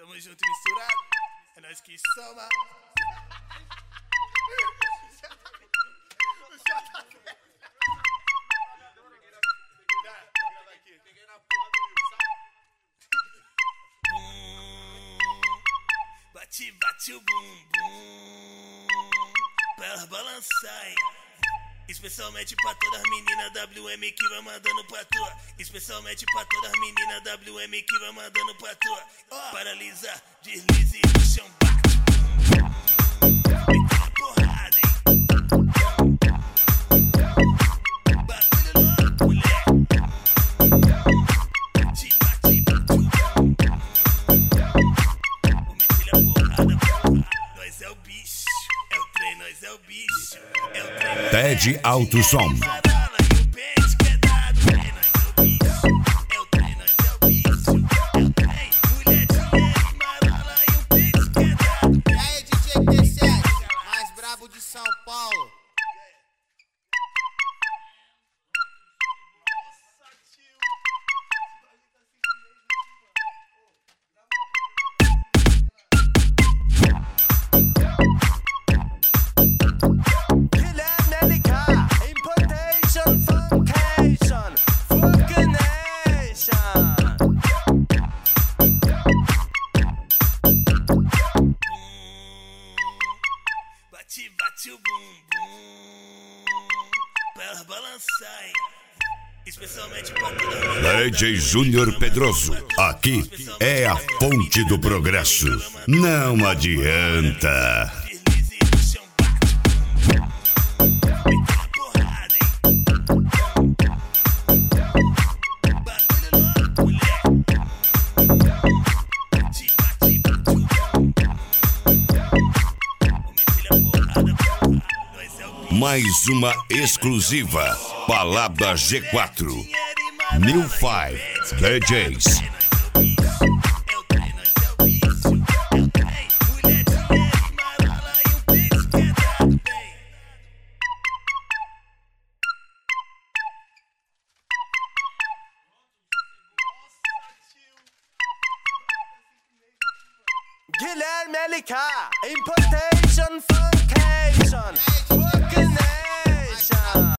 Tamo junto e misturado, é nós que soma. Bate, bate o bumbum pra elas balançar, hein? Especialmente pra todas as meninas WM que vai mandando pra tua. Especialmente pra todas as meninas WM que vai mandando pra tua. Paralisa, deslize no chão, bate. Mete a porrada, hein? Bagulho louco, mulher. Bate, bate, bate o bumbum. Vou meter a porrada, porra. Nós é o bicho, é o trem, nós é o bicho. É o trem. TED Alto Som. De São Paulo. Guilherme LK, Importation, Funcation, Funkination. Bate, bate o bumbum pra elas balançar, hein? Especialmente pra toda DJ Júnior Pedroso. Aqui é a fonte do progresso. Não adianta. deslize no chão, bate. Mete a porrada, hein? Bagulho louco, mulher. Bate, bate, bate o bumbum. Vou meter a porrada, porra. Nós é o bicho. Mais uma exclusiva. Palavra G4. New 5 DJs. Guilherme LK, Importation, Funcation, Funkination.